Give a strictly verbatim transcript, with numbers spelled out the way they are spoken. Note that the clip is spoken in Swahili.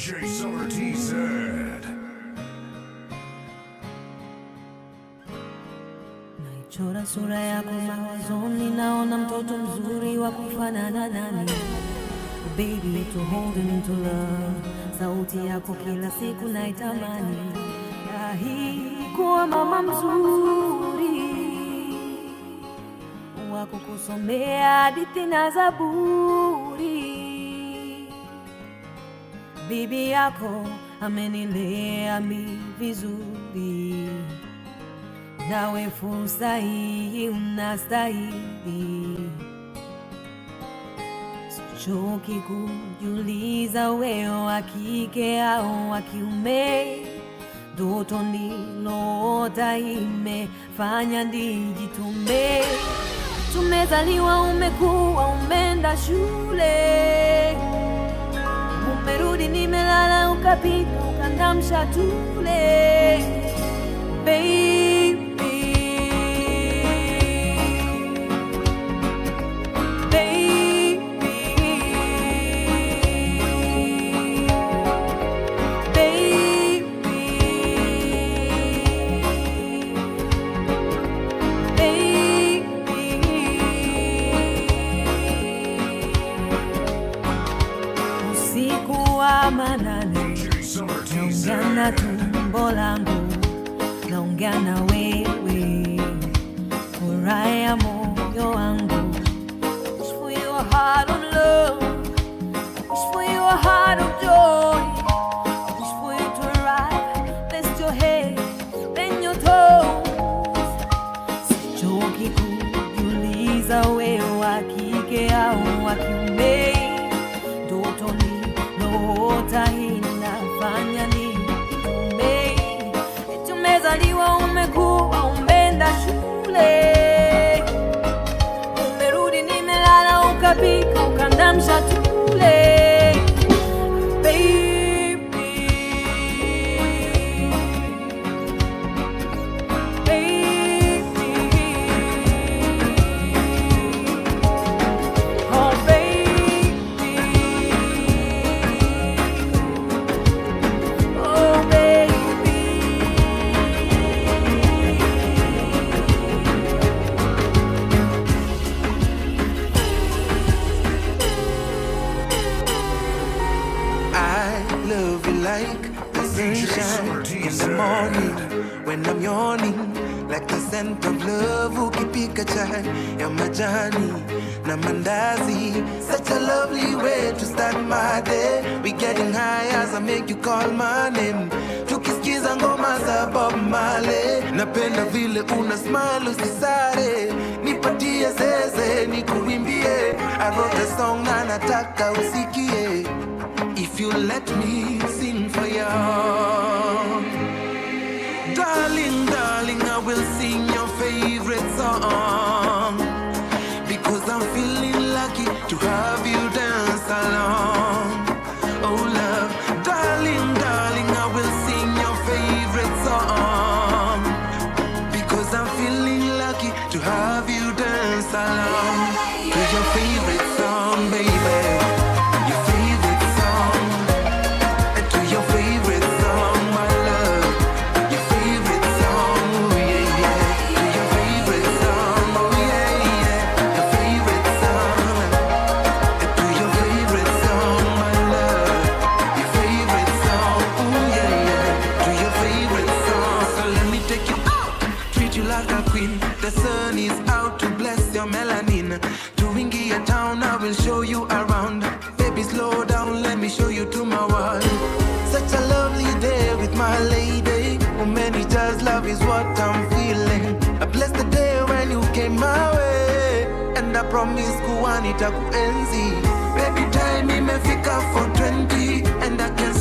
J Summer T Z. Chora sura yako mawazoni, naona mtoto mzuri wa kufanana nani. Baby, to hold and to love, sauti yako kila siku naitamani. Nahi kuwa mama mzuri wa kukusomea hadithi na Zaburi. Bibi yako amenilea mi vizuri, nawe fursa hii unastahili. Sichoki kujiuliza wewe wa kike au wa kiume, ndoto niloota imefanya nijitume. Tumezaliwa, umekuwa, umeenda shule, umerudi, nimelala, ukapika, ukandamsha tule. Baby, manane, naungana tumbo langu, naungana wewe, furaha ya moyo wangu. Wish for your heart of love, wish for your heart of joy, wish for you to arrive, rest your head, then your toes. Sichoki kujiuliza wewe wa kike au wa kiume, ndoto ni Ota inafanya nijitume. Tumezaliwa, umekuwa, umeenda shule, umerudi, nimelala, ukapika, ukandamsha tule. Like the sunshine in the morning when I'm yawning, like the scent of love ukipika chai ya majani na mandazi. Such a lovely way to start my day. We getting high as I make you call my name, tukisikiza ngoma za Bob Marley. Napenda vile una smile usisare, nipatie zeze nikuimbie. I wrote a song na nataka usikie. If you let me sing for you, darling, darling, I will sing your favorite song, because I'm feeling lucky to have you dance along. Oh love, darling, darling, I will sing your favorite song, because I'm feeling lucky to have you dance along to your favorite song, baby. The sun is out to bless your melanin. Tuingia town, I will show you around. Baby, slow down, let me show you to my world. Such a lovely day with my lady. Oh, many just love is what I'm feeling. I bless the day when you came my way, and I promise kuwa nitakuenzi. Baby, time imefika for twenty, and I can